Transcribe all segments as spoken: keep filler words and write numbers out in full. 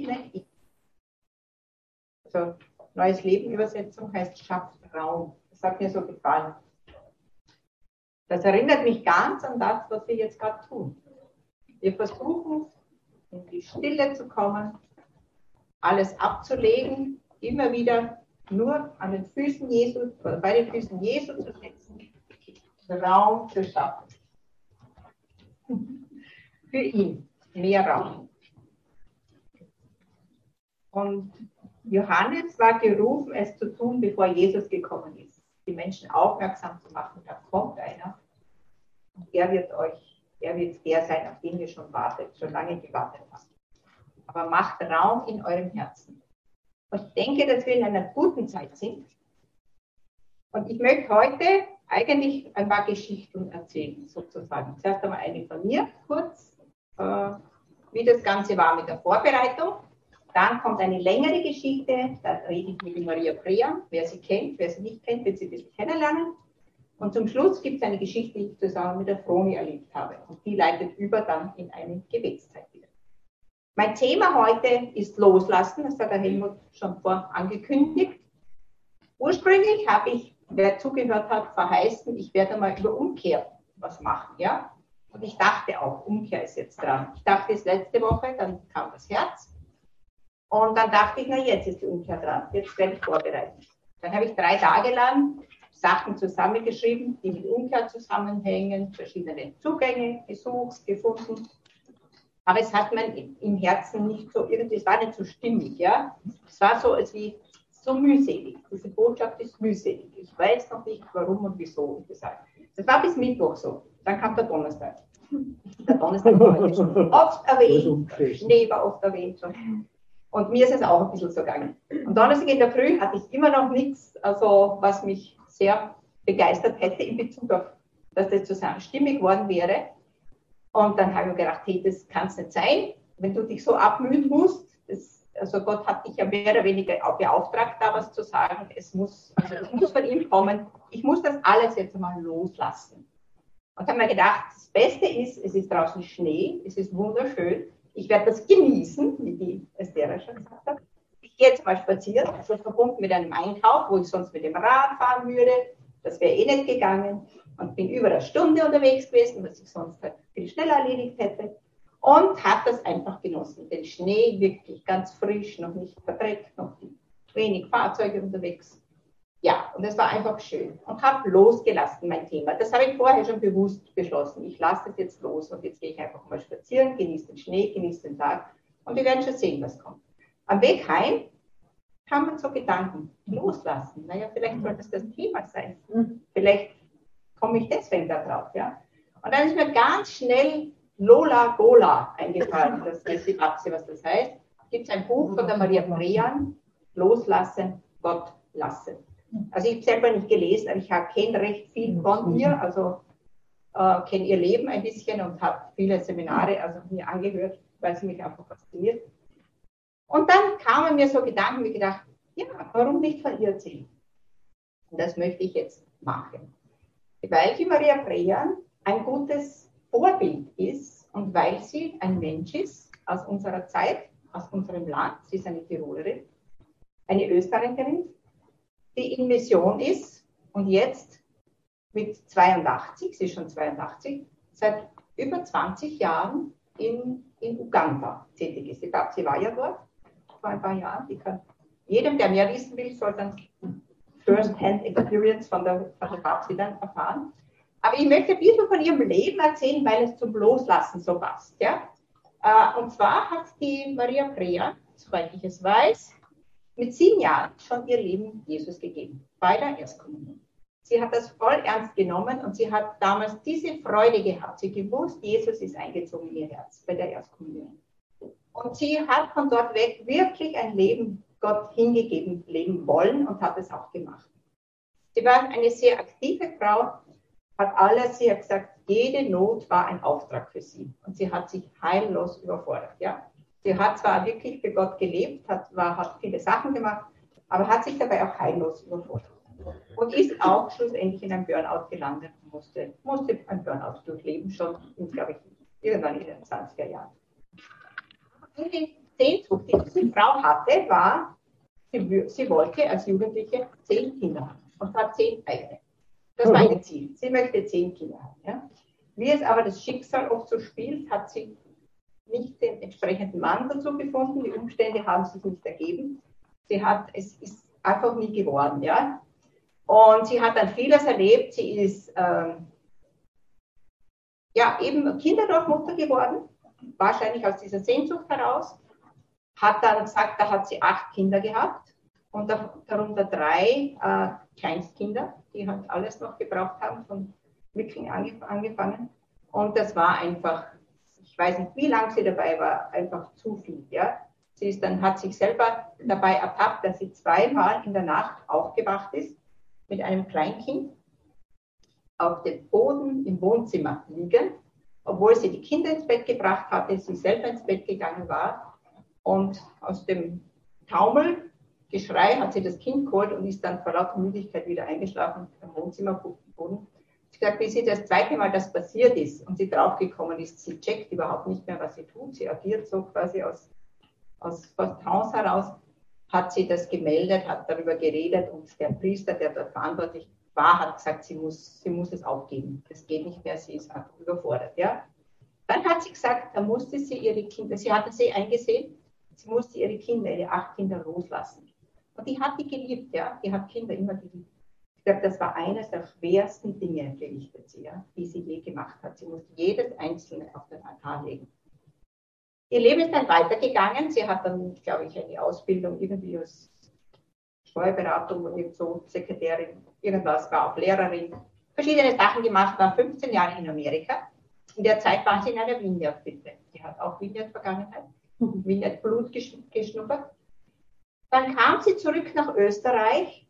nenne ich. Also Neues Leben Übersetzung heißt schafft Raum. Das hat mir so gefallen. Das erinnert mich ganz an das, was wir jetzt gerade tun. Wir versuchen, in die Stille zu kommen, alles abzulegen, immer wieder nur an den Füßen Jesu, oder bei den Füßen Jesu zu setzen, Raum zu schaffen. Für ihn mehr Raum. Und Johannes war gerufen, es zu tun, bevor Jesus gekommen ist. Die Menschen aufmerksam zu machen, da kommt einer. Und er wird euch, er wird der sein, auf den ihr schon wartet, schon lange gewartet habt. Aber macht Raum in eurem Herzen. Und ich denke, dass wir in einer guten Zeit sind. Und ich möchte heute eigentlich ein paar Geschichten erzählen, sozusagen. Zuerst einmal eine von mir, kurz, äh, wie das Ganze war mit der Vorbereitung. Dann kommt eine längere Geschichte, da rede ich mit Maria Brean. Wer sie kennt, wer sie nicht kennt, wird sie ein bisschen kennenlernen. Und zum Schluss gibt es eine Geschichte, die ich zusammen mit der Froni erlebt habe. Und die leitet über dann in eine Gebetszeit wieder. Mein Thema heute ist Loslassen, das hat der Helmut schon vor angekündigt. Ursprünglich habe ich, wer zugehört hat, verheißen, ich werde mal über Umkehr was machen. Ja? Und ich dachte auch, Umkehr ist jetzt dran. Ich dachte es letzte Woche, dann kam das Herz. Und dann dachte ich, na jetzt ist die Umkehr dran, jetzt werde ich vorbereiten. Dann habe ich drei Tage lang Sachen zusammengeschrieben, die mit Umkehr zusammenhängen, verschiedene Zugänge gesucht, gefunden. Aber es hat man im Herzen nicht so, irgendwie, es war nicht so stimmig, ja. Es war so, als wie so mühselig. Diese Botschaft ist mühselig. Ich weiß noch nicht, warum und wieso gesagt. Das war bis Mittwoch so. Dann kam der Donnerstag. Der Donnerstag war heute schon oft erwähnt. Schnee war oft erwähnt schon. Und mir ist es auch ein bisschen so gegangen. Am Donnerstag in der Früh hatte ich immer noch nichts, also was mich sehr begeistert hätte in Bezug auf, dass das zusammen stimmig worden wäre. Und dann habe ich mir gedacht, hey, das kann es nicht sein, wenn du dich so abmühen musst. Das, also Gott hat dich ja mehr oder weniger auch beauftragt, da was zu sagen. Es muss, also es muss von ihm kommen. Ich muss das alles jetzt mal loslassen. Und habe mir gedacht, das Beste ist, es ist draußen Schnee, es ist wunderschön. Ich werde das genießen, wie die Esther schon gesagt hat. Ich gehe jetzt mal spazieren, also verbunden mit einem Einkauf, wo ich sonst mit dem Rad fahren würde. Das wäre eh nicht gegangen. Und bin über eine Stunde unterwegs gewesen, was ich sonst halt viel schneller erledigt hätte. Und habe das einfach genossen. Den Schnee wirklich ganz frisch, noch nicht verdreckt, noch wenig Fahrzeuge unterwegs. Ja, und es war einfach schön. Und habe losgelassen, mein Thema. Das habe ich vorher schon bewusst beschlossen. Ich lasse es jetzt los und jetzt gehe ich einfach mal spazieren, genieße den Schnee, genieße den Tag. Und wir werden schon sehen, was kommt. Am Weg heim kamen so Gedanken. Loslassen. Naja, vielleicht sollte es das Thema sein. Vielleicht komme ich deswegen da drauf. Ja? Und dann ist mir ganz schnell Lola Gola eingefallen. Das weiß die Babsi, was das heißt. Es gibt ein Buch von der Maria Brean, Loslassen, Gott lassen. Also ich habe selber nicht gelesen, aber ich kenne recht viel von ihr, also äh, kenne ihr Leben ein bisschen und habe viele Seminare also mir angehört, weil sie mich einfach fasziniert. Und dann kamen mir so Gedanken, wie gedacht, ja, warum nicht von ihr erzählen? Und das möchte ich jetzt machen. Weil die Maria Brean ein gutes Vorbild ist und weil sie ein Mensch ist aus unserer Zeit, aus unserem Land, sie ist eine Tirolerin, eine Österreicherin, die in Mission ist und jetzt mit zweiundachtzig, sie ist schon zweiundachtzig, seit über zwanzig Jahren in, in Uganda tätig ist. Die Babsi war ja dort vor ein paar Jahren. Die kann, jedem, der mehr wissen will, soll dann First-Hand Experience von der, von der Babsi dann erfahren. Aber ich möchte ein bisschen von ihrem Leben erzählen, weil es zum Loslassen so passt. Ja? Und zwar hat die Maria Brean, soweit ich es weiß, mit sieben Jahren schon ihr Leben Jesus gegeben, bei der Erstkommunion. Sie hat das voll ernst genommen und sie hat damals diese Freude gehabt. Sie gewusst, Jesus ist eingezogen in ihr Herz bei der Erstkommunion. Und sie hat von dort weg wirklich ein Leben Gott hingegeben, leben wollen und hat es auch gemacht. Sie war eine sehr aktive Frau, hat alles, sie hat gesagt, jede Not war ein Auftrag für sie. Und sie hat sich heillos überfordert. Ja? Sie hat zwar wirklich für Gott gelebt, hat, war, hat viele Sachen gemacht, aber hat sich dabei auch heillos überfordert. Und ist auch schlussendlich in einem Burnout gelandet und musste, musste ein Burnout durchleben, schon, glaube ich, irgendwann in den zwanziger Jahren. Eine Sehnsucht, die diese Frau hatte, war, sie, sie wollte als Jugendliche zehn Kinder haben. Und zwar zehn eigene. Das war ihr Ziel. Sie möchte zehn Kinder haben. Ja? Wie es aber das Schicksal oft so spielt, hat sie nicht den entsprechenden Mann dazu gefunden. Die Umstände haben sich nicht ergeben. Sie hat, es ist einfach nie geworden. Ja? Und sie hat dann vieles erlebt. Sie ist ähm, ja, eben Kinderdorfmutter geworden, wahrscheinlich aus dieser Sehnsucht heraus. Hat dann gesagt, da hat sie acht Kinder gehabt und darunter drei äh, Kleinstkinder, die halt alles noch gebraucht haben, von Wickeln angefangen. Und das war einfach, ich weiß nicht, wie lange sie dabei war, einfach zu viel. Ja? Sie ist dann, hat sich selber dabei ertappt, dass sie zweimal in der Nacht aufgewacht ist mit einem Kleinkind auf dem Boden im Wohnzimmer liegen, obwohl sie die Kinder ins Bett gebracht hatte, sie selber ins Bett gegangen war. Und aus dem Taumel, Geschrei, hat sie das Kind geholt und ist dann vor lauter Müdigkeit wieder eingeschlafen am Wohnzimmerboden. Sie hat gesagt, bis sie das zweite Mal das passiert ist und sie draufgekommen ist, sie checkt überhaupt nicht mehr, was sie tut. Sie agiert so quasi aus, aus Trance heraus, hat sie das gemeldet, hat darüber geredet und der Priester, der dort verantwortlich war, hat gesagt, sie muss, sie muss es aufgeben. Es geht nicht mehr, sie ist einfach überfordert. Ja? Dann hat sie gesagt, da musste sie ihre Kinder, sie hatte sie eingesehen, sie musste ihre Kinder, ihre acht Kinder loslassen. Und die hat die geliebt, ja, die hat Kinder immer geliebt. Ich glaube, das war eines der schwersten Dinge, berichtet sie, ja, die sie je gemacht hat. Sie musste jedes einzelne auf den Altar legen. Ihr Leben ist dann weitergegangen. Sie hat dann, glaube ich, eine Ausbildung irgendwie als Steuerberatung und irgend so Sekretärin, irgendwas, war auch Lehrerin, verschiedene Sachen gemacht, war fünfzehn Jahre in Amerika. In der Zeit war sie in einer Vineyard-Bitte. Die hat auch Vineyard-Vergangenheit, Vineyard-Blut geschnuppert. Dann kam sie zurück nach Österreich,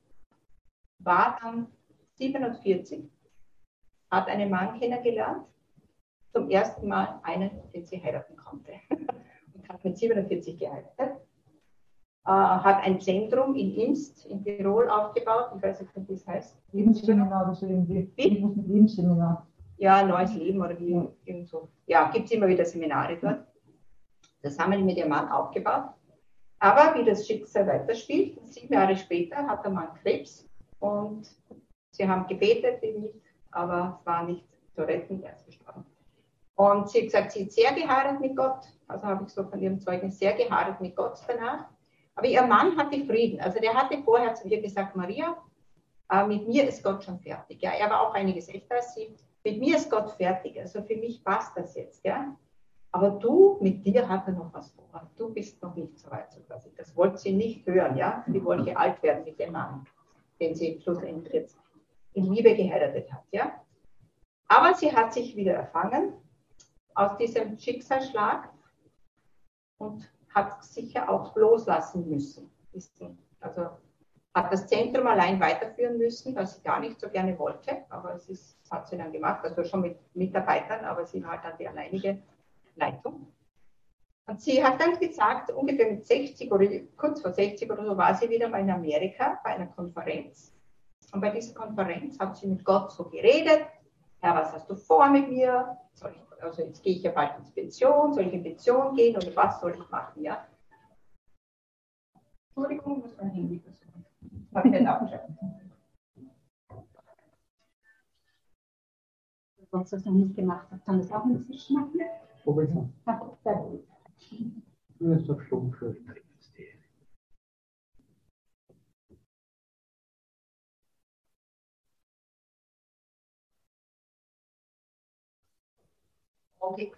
war dann siebenundvierzig, hat einen Mann kennengelernt, zum ersten Mal einen, den sie heiraten konnte. Und hat mit siebenundvierzig geheiratet. Äh, hat ein Zentrum in Imst in Tirol aufgebaut. Ich weiß nicht, wie das heißt. Lebensseminar oder so irgendwie. Lebensseminar. Ja, neues Leben oder wie, ja. Irgend so. Ja, gibt es immer wieder Seminare dort. Das haben wir mit ihrem Mann aufgebaut. Aber wie das Schicksal weiterspielt, sieben Jahre später hat der Mann Krebs und sie haben gebetet, nicht, aber es war nicht zu retten, er ist gestorben. Und sie hat gesagt, sie ist sehr geheiratet mit Gott, also habe ich so von ihrem Zeugnis sehr geheiratet mit Gott danach. Aber ihr Mann hatte Frieden, also der hatte vorher zu ihr gesagt, Maria, äh, mit mir ist Gott schon fertig. Ja, er war auch einiges älter als sie. Mit mir ist Gott fertig, also für mich passt das jetzt. Ja? Aber du, mit dir hat er noch was vor. Du bist noch nicht so weit. So quasi. Das wollte sie nicht hören. Ja? Sie wollte alt werden mit dem Mann, den sie schlussendlich jetzt in Liebe geheiratet hat. Ja? Aber sie hat sich wieder erfangen aus diesem Schicksalsschlag und hat sicher auch loslassen müssen. Also hat das Zentrum allein weiterführen müssen, was sie gar nicht so gerne wollte, aber es ist, das hat sie dann gemacht, also schon mit Mitarbeitern, aber sie war dann die alleinige Leitung. Und sie hat dann gesagt, ungefähr mit sechzig oder kurz vor sechzig oder so war sie wieder mal in Amerika bei einer Konferenz. Und bei dieser Konferenz hat sie mit Gott so geredet, Herr, was hast du vor mit mir? Soll ich, also jetzt gehe ich ja bald ins Pension, soll ich in Pension gehen oder was soll ich machen? Ja? Entschuldigung, muss mein Handy versuchen. Habe ich nicht abgeschaltet. Was das noch nicht gemacht hat, kann das auch ein bisschen machen? Probier mal. Ach, sehr gut. Du bist doch stumm für. Okay.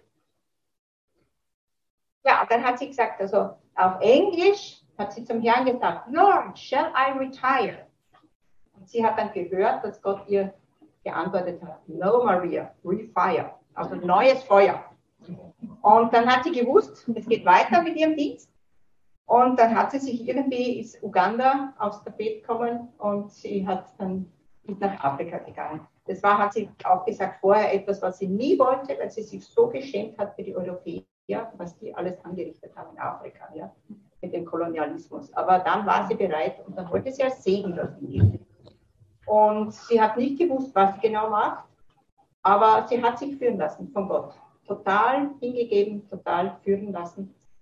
Ja, dann hat sie gesagt, also auf Englisch hat sie zum Herrn gesagt, Lord, shall I retire? Und sie hat dann gehört, dass Gott ihr geantwortet hat, no Maria, refire, also neues Feuer. Und dann hat sie gewusst, es geht weiter mit ihrem Dienst. Und dann hat sie sich irgendwie, ist Uganda aufs Tapet gekommen und sie hat dann nach Afrika gegangen. Das war, hat sie auch gesagt, vorher etwas, was sie nie wollte, weil sie sich so geschämt hat für die Europäer, was die alles angerichtet haben in Afrika, ja, mit dem Kolonialismus. Aber dann war sie bereit und dann wollte sie als Segen dorthin gehen. Und sie hat nicht gewusst, was sie genau macht, aber sie hat sich führen lassen von Gott. Total hingegeben, total führen lassen.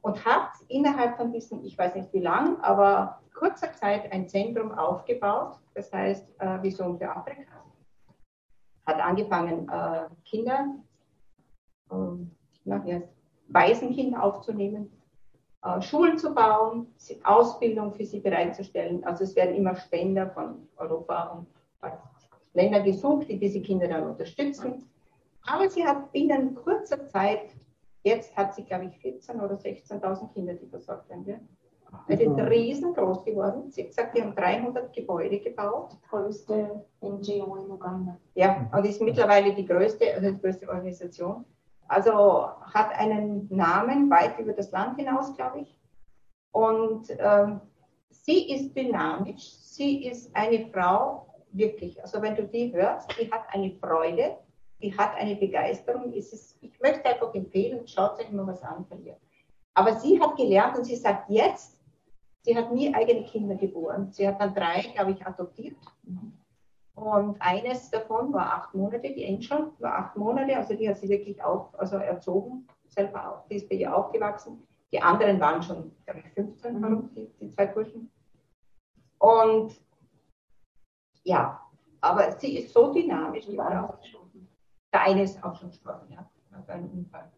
und hat innerhalb von diesem, ich weiß nicht wie lang, aber kurzer Zeit ein Zentrum aufgebaut, das heißt äh, Vision für Afrika. Hat angefangen, äh, Kinder, äh, na, ja, Waisenkinder aufzunehmen, äh, Schulen zu bauen, Ausbildung für sie bereitzustellen. Also es werden immer Spender von Europa und Ländern gesucht, die diese Kinder dann unterstützen. Aber sie hat binnen kurzer Zeit, jetzt hat sie, glaube ich, vierzehntausend oder sechzehntausend Kinder, die versorgt werden. Es ist riesengroß geworden. Sie hat gesagt, wir haben dreihundert Gebäude gebaut. Die größte N G O in Uganda. Ja, und ist mittlerweile die größte, also die größte Organisation. Also hat einen Namen weit über das Land hinaus, glaube ich. Und ähm, sie ist dynamisch. Sie ist eine Frau, wirklich. Also wenn du die hörst, die hat eine Freude, die hat eine Begeisterung. Es ist, ich möchte einfach empfehlen, schaut euch mal was an von ihr. Aber sie hat gelernt und sie sagt jetzt, sie hat nie eigene Kinder geboren. Sie hat dann drei, glaube ich, adoptiert. Und eines davon war acht Monate, die Angel war acht Monate, also die hat sie wirklich auch also erzogen, selber auch, die ist bei ihr aufgewachsen. Die anderen waren schon, glaube ich, fünfzehn, mhm. die, die zwei Burschen. Und ja, aber sie ist so dynamisch, die war auch gestorben. Der eine ist auch schon gestorben, ja, bei einem Unfall.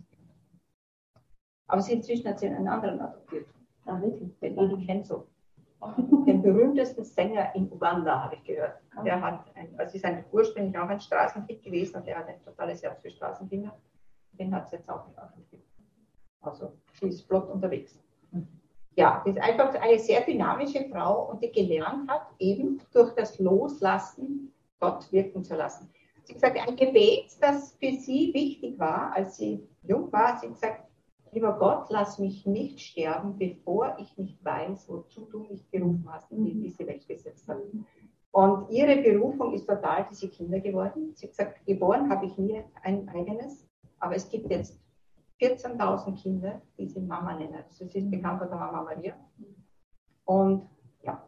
Aber sie inzwischen hat sie einen anderen adoptiert. Ah, wirklich? Den Edi Kenzo. Den berühmtesten Sänger in Uganda, habe ich gehört. Der hat ein, also ist ein, ursprünglich auch ein Straßenkind gewesen und der hat ein totales Herz für Straßenkinder. Den hat es jetzt auch nicht adoptiert. Also sie ist flott unterwegs. Ja, das ist einfach eine sehr dynamische Frau und die gelernt hat, eben durch das Loslassen Gott wirken zu lassen. Sie hat gesagt, ein Gebet, das für sie wichtig war, als sie jung war, sie hat gesagt, lieber Gott, lass mich nicht sterben, bevor ich nicht weiß, wozu du mich berufen hast und in diese Welt gesetzt hast. Und ihre Berufung ist total diese Kinder geworden. Sie hat gesagt, geboren habe ich nie ein eigenes, aber es gibt jetzt vierzehntausend Kinder, die sie Mama nennen. Also sie ist bekannt von der Mama Maria. Und ja,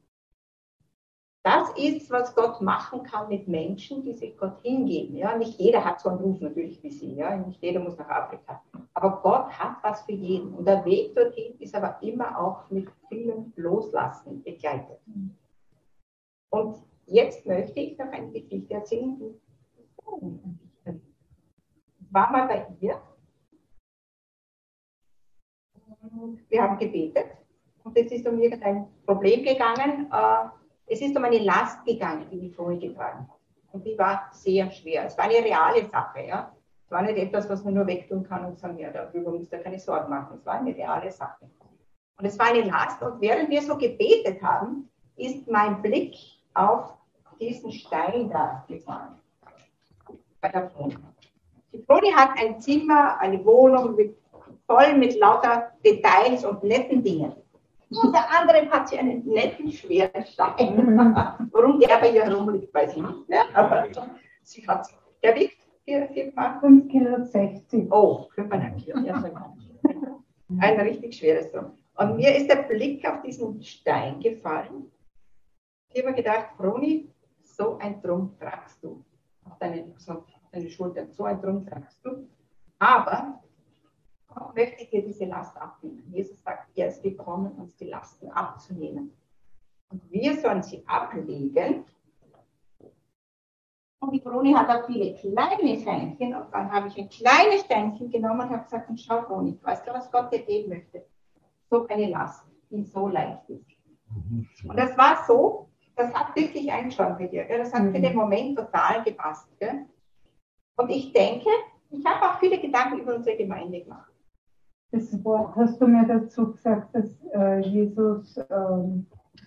das ist, was Gott machen kann mit Menschen, die sich Gott hingeben. Ja, nicht jeder hat so einen Ruf natürlich wie sie. Ja, nicht jeder muss nach Afrika. Aber Gott hat was für jeden. Und der Weg dorthin ist aber immer auch mit vielem Loslassen begleitet. Und jetzt möchte ich noch eine Geschichte erzählen. Ich war mal bei ihr. Wir haben gebetet. Und es ist um irgendein Problem gegangen. Es ist um eine Last gegangen, die die Froni getragen hat. Und die war sehr schwer. Es war eine reale Sache. Ja? Es war nicht etwas, was man nur wegtun kann und sagen, ja, darüber muss man keine Sorgen machen. Es war eine reale Sache. Und es war eine Last. Und während wir so gebetet haben, ist mein Blick auf diesen Stein da gefallen. Bei der Froni. Die Froni hat ein Zimmer, eine Wohnung mit, voll mit lauter Details und netten Dingen. Unter anderem hat sie einen netten, schweren Stein. Warum der bei ihr herumliegt, weiß ich nicht mehr. Aber sie hat, der wiegt fünf Kilo sechzig. Oh, fünfeinhalb Kilo. Ja, ein richtig schweres Drum. Und mir ist der Blick auf diesen Stein gefallen. Ich habe mir gedacht, Froni, so ein Drum tragst du. Auf deine, so, auf deine Schultern, so ein Drum tragst du. Aber Gott möchte dir diese Last abnehmen. Jesus sagt, er ist gekommen, uns die Lasten abzunehmen. Und wir sollen sie ablegen. Und die Froni hat auch viele kleine Steinchen. Und dann habe ich ein kleines Steinchen genommen und habe gesagt, schau Froni, weißt du, was Gott dir geben möchte? So eine Last, die so leicht ist. Und das war so, das hat wirklich Einschlag bei dir. Gell? Das hat für den Moment total gepasst. Gell? Und ich denke, ich habe auch viele Gedanken über unsere Gemeinde gemacht. Das Wort hast du mir dazu gesagt, dass äh, Jesus ähm,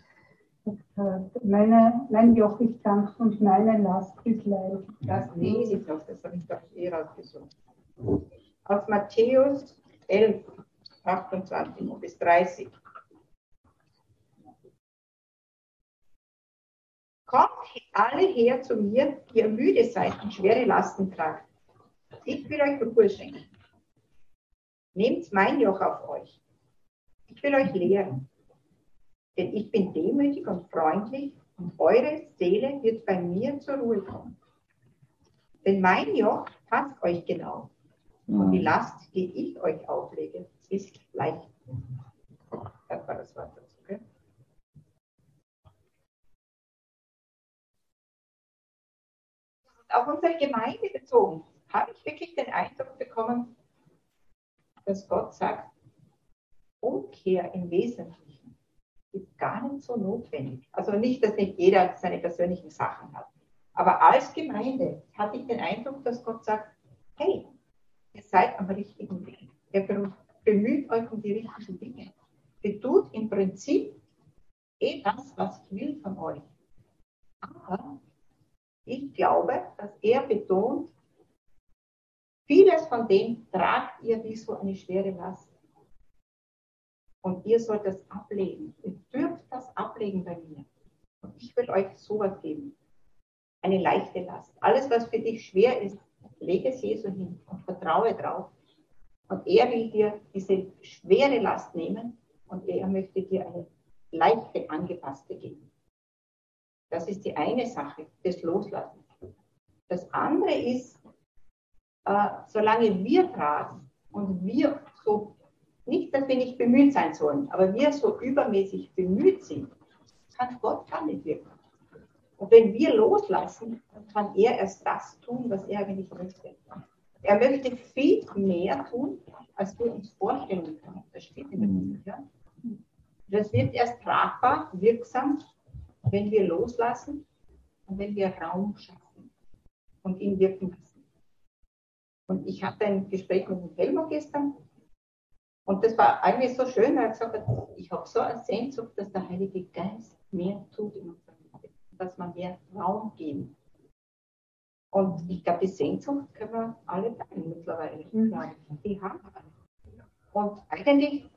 meine, mein Joch ist sanft und meine Last ist leicht. Das lese ich noch, das habe ich doch eh rausgesucht. Aus Matthäus elf, achtundzwanzig bis dreißig. Kommt alle her zu mir, die ihr müde seid und schwere Lasten tragt. Ich will euch Ruhe schenken. Nehmt mein Joch auf euch. Ich will euch lehren. Denn ich bin demütig und freundlich und eure Seele wird bei mir zur Ruhe kommen. Denn mein Joch passt euch genau Und die Last, die ich euch auflege, ist leicht. Das war das Wort dazu. Okay? Auf unsere Gemeinde bezogen, habe ich wirklich den Eindruck bekommen, dass Gott sagt, Umkehr im Wesentlichen ist gar nicht so notwendig. Also nicht, dass nicht jeder seine persönlichen Sachen hat. Aber als Gemeinde hatte ich den Eindruck, dass Gott sagt, hey, ihr seid am richtigen Weg. Ihr bemüht euch um die richtigen Dinge. Ihr tut im Prinzip eh das, was ich will von euch. Aber ich glaube, dass er betont, vieles von dem tragt ihr wie so eine schwere Last. Und ihr sollt das ablegen. Ihr dürft das ablegen bei mir. Und ich will euch sowas geben. Eine leichte Last. Alles, was für dich schwer ist, lege es Jesu hin und vertraue drauf. Und er will dir diese schwere Last nehmen und er möchte dir eine leichte, angepasste geben. Das ist die eine Sache, das Loslassen. Das andere ist, äh, solange wir tragen und wir so, nicht, dass wir nicht bemüht sein sollen, aber wir so übermäßig bemüht sind, kann Gott gar nicht wirken. Und wenn wir loslassen, dann kann er erst das tun, was er eigentlich möchte. Er möchte viel mehr tun, als wir uns vorstellen können. Das steht in der Bibel. Ja? Das wird erst tragbar, wirksam, wenn wir loslassen und wenn wir Raum schaffen und ihn wirken lassen. Und ich hatte ein Gespräch mit dem Helmut gestern und das war eigentlich so schön, weil er gesagt hat, ich habe so eine Sehnsucht, dass der Heilige Geist mehr tut in unserem Leben, dass wir mehr Raum geben. Und ich glaube, die Sehnsucht können wir alle teilen mittlerweile. Mhm. Die haben wir. Und eigentlich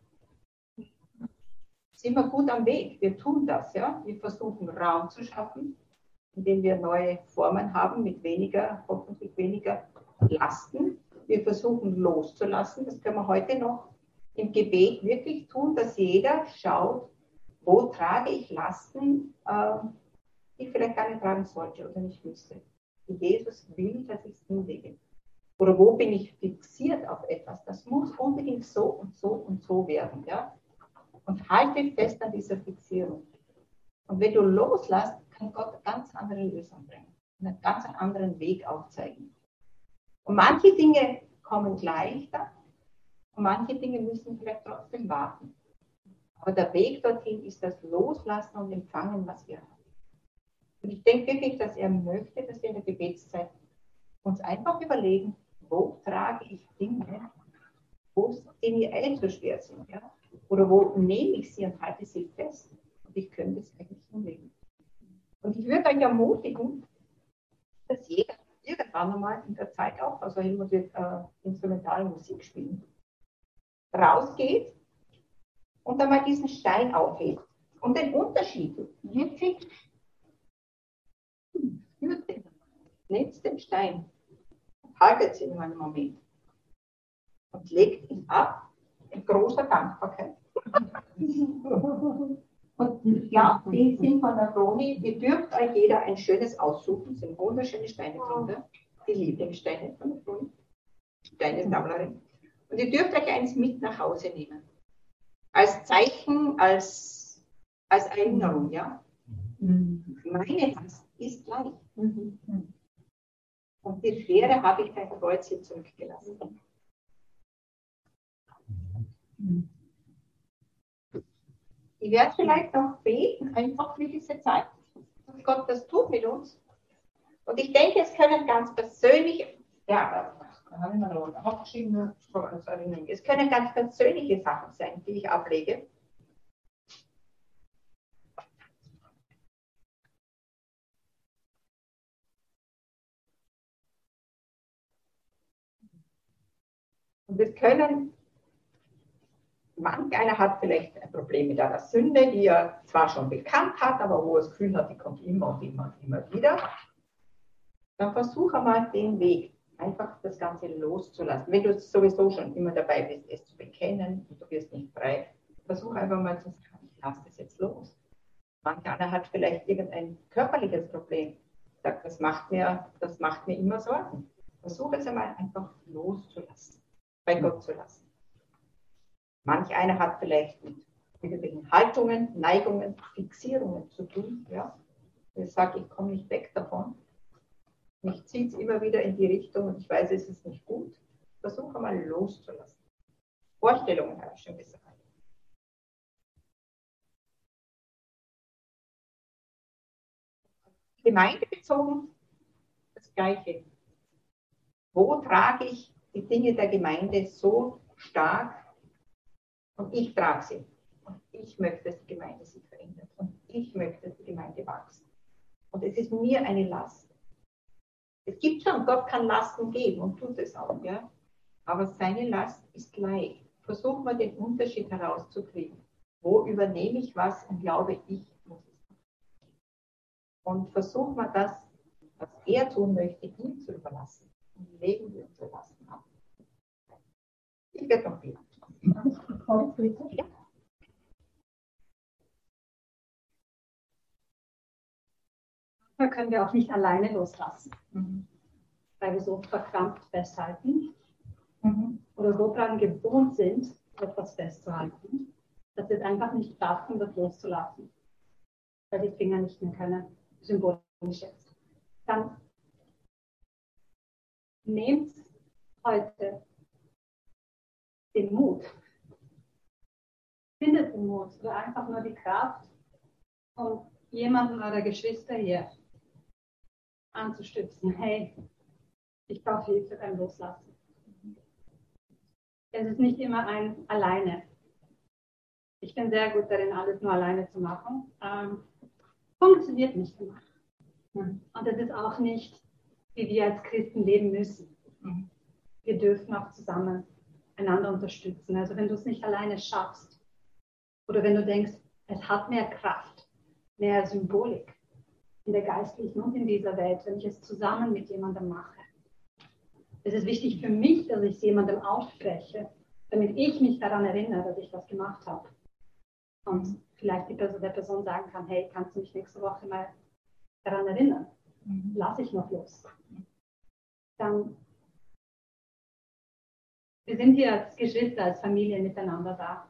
sind wir gut am Weg. Wir tun das. Ja? Wir versuchen Raum zu schaffen, indem wir neue Formen haben mit weniger, hoffentlich weniger Lasten. Wir versuchen loszulassen. Das können wir heute noch im Gebet wirklich tun, dass jeder schaut, wo trage ich Lasten, äh, die ich vielleicht gar nicht tragen sollte oder nicht müsste. Jesus will, dass ich es hinlege. Oder wo bin ich fixiert auf etwas? Das muss unbedingt so und so und so werden. Ja? Und halte fest an dieser Fixierung. Und wenn du loslässt, kann Gott eine ganz andere Lösung bringen. Einen ganz anderen Weg aufzeigen. Und manche Dinge kommen leichter und manche Dinge müssen vielleicht trotzdem warten. Aber der Weg dorthin ist das Loslassen und Empfangen, was wir haben. Und ich denke wirklich, dass er möchte, dass wir in der Gebetszeit uns einfach überlegen, wo trage ich Dinge, die mir eh so schwer sind. Ja? Oder wo nehme ich sie und halte sie fest. Und ich könnte es eigentlich hinlegen. Und ich würde euch ermutigen, dass jeder irgendwann einmal in der Zeit auch, also Helmut wird äh, instrumentale Musik spielen, rausgeht und einmal diesen Stein aufhebt. Und den Unterschied wirklich spürt den. Nehmt den Stein, haltet ihn einen Moment und legt ihn ab in großer Dankbarkeit. Und ja, die sind von der Roni, ihr dürft euch jeder ein schönes aussuchen, es sind wunderschöne Steine drunter, die Lieblingssteine von der Roni, Steinesammlerin. Und ihr dürft euch eins mit nach Hause nehmen. Als Zeichen, als, als Erinnerung, ja. Meine Last ist leicht. Und die Schwere habe ich beim Kreuz hier zurückgelassen. Ich werde vielleicht noch beten, einfach für diese Zeit, dass Gott das tut mit uns. Und ich denke, es können ganz persönliche, ja, da habe ich mal noch aufgeschrieben, es können ganz persönliche Sachen sein, die ich ablege. Und es können, manch einer hat vielleicht ein Problem mit einer Sünde, die er zwar schon bekannt hat, aber wo er das Gefühl hat, die kommt immer und immer und immer wieder. Dann versuche einmal den Weg, einfach das Ganze loszulassen. Wenn du sowieso schon immer dabei bist, es zu bekennen und du wirst nicht frei, versuche einfach mal zu sagen, ich lasse das jetzt los. Manch einer hat vielleicht irgendein körperliches Problem. Sagt, das macht mir, das macht mir immer Sorgen. Versuche es einmal einfach loszulassen, bei Gott zu lassen. Manch einer hat vielleicht mit irgendwelchen Haltungen, Neigungen, Fixierungen zu tun. Ja? Ich sage, ich komme nicht weg davon. Mich zieht es immer wieder in die Richtung und ich weiß, es ist nicht gut. Versuche mal loszulassen. Vorstellungen habe ich schon gesagt. Gemeindebezogen das Gleiche. Wo trage ich die Dinge der Gemeinde so stark und ich trage sie. Und ich möchte, dass die Gemeinde sich verändert. Und ich möchte, dass die Gemeinde wächst. Und es ist mir eine Last. Es gibt schon, Gott kann Lasten geben und tut es auch. Ja? Aber seine Last ist leicht. Versuch mal den Unterschied herauszukriegen. Wo übernehme ich was und glaube, ich muss es. Und versuch mal das, was er tun möchte, ihm zu überlassen. Und legen wir unsere Lasten ab. Ich werde noch wieder. Ja. Manchmal können wir auch nicht alleine loslassen, Mhm. weil wir so verkrampft festhalten Mhm. oder so daran gewohnt sind, etwas festzuhalten, dass wir es einfach nicht schaffen, das loszulassen, weil die Finger nicht mehr können, symbolisch jetzt. Dann nehmt heute den Mut, findet den Mut oder einfach nur die Kraft, um jemanden oder Geschwister hier anzustützen. Hey, ich brauche Hilfe beim Loslassen. Es ist nicht immer ein alleine. Ich bin sehr gut darin, alles nur alleine zu machen. Ähm, funktioniert nicht immer. Und das ist auch nicht, wie wir als Christen leben müssen. Wir dürfen auch zusammen einander unterstützen. Also wenn du es nicht alleine schaffst oder wenn du denkst, es hat mehr Kraft, mehr Symbolik in der geistlichen und in dieser Welt, wenn ich es zusammen mit jemandem mache. Es ist wichtig für mich, dass ich es jemandem ausspreche, damit ich mich daran erinnere, dass ich was gemacht habe. Und vielleicht die Person, der Person sagen kann, hey, kannst du mich nächste Woche mal daran erinnern? Lass ich noch los. Dann, wir sind hier als Geschwister, als Familie miteinander da.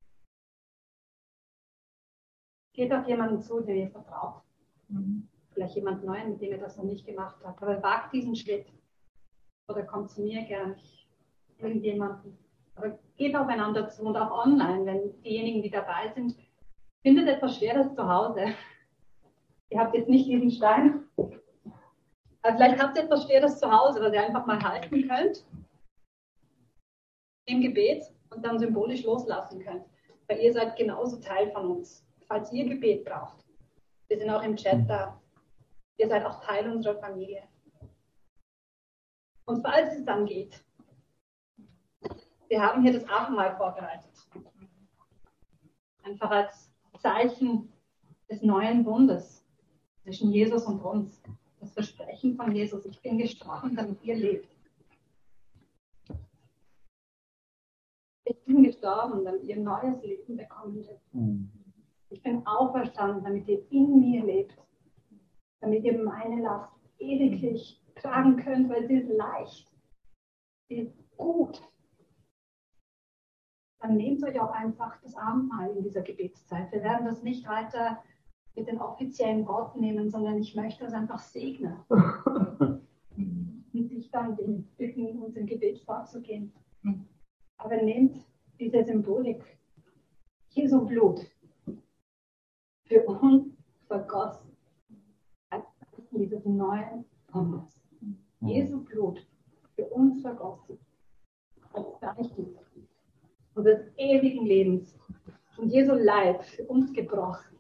Geht auf jemanden zu, dem ihr vertraut. Mhm. Vielleicht jemand Neuen, mit dem ihr das noch nicht gemacht habt. Aber wagt diesen Schritt. Oder kommt zu mir gern, irgendjemanden. Aber geht aufeinander zu und auch online, wenn diejenigen, die dabei sind, findet etwas Schweres zu Hause. Ihr habt jetzt nicht diesen Stein. Aber vielleicht habt ihr etwas Schweres zu Hause, was ihr einfach mal halten könnt. Im Gebet und dann symbolisch loslassen könnt. Weil ihr seid genauso Teil von uns. Falls ihr Gebet braucht. Wir sind auch im Chat da. Ihr seid auch Teil unserer Familie. Und falls es dann geht, wir haben hier das Abendmahl vorbereitet. Einfach als Zeichen des neuen Bundes zwischen Jesus und uns. Das Versprechen von Jesus, ich bin gestorben, damit ihr lebt. Ich bin gestorben, damit ihr neues Leben bekommen dürft. Ich bin auferstanden, damit ihr in mir lebt. Damit ihr meine Last ewiglich tragen könnt, weil sie ist leicht. Sie ist gut. Dann nehmt euch auch einfach das Abendmahl in dieser Gebetszeit. Wir werden das nicht weiter mit den offiziellen Worten nehmen, sondern ich möchte das einfach segnen. Und dich dann bitten, uns im Gebet vorzugehen. Aber nehmt diese Symbolik, Jesu Blut, für uns vergossen, als dieses neuen Bundes. Jesu Blut für uns vergossen, als Zeichen unseres ewigen Lebens und Jesu Leib für uns gebrochen.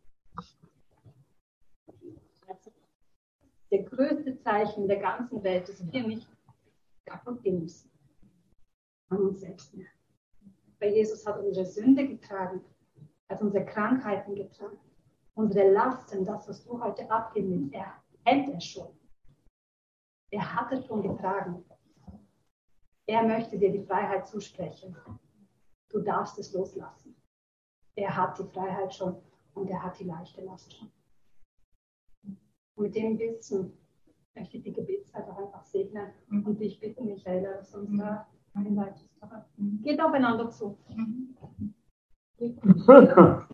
Der größte Zeichen der ganzen Welt, dass wir nicht kaputt gehen müssen. An uns selbst mehr. Weil Jesus hat unsere Sünde getragen, hat unsere Krankheiten getragen, unsere Lasten, das, was du heute abgeben willst, er hält es schon. Er hat es schon getragen. Er möchte dir die Freiheit zusprechen. Du darfst es loslassen. Er hat die Freiheit schon und er hat die leichte Last schon. Und mit dem Wissen möchte ich die Gebetszeit auch einfach segnen Mhm. und dich bitten, Michaela, dass du uns Mhm. da hinleitest. Mhm. Geht aufeinander zu. Mhm.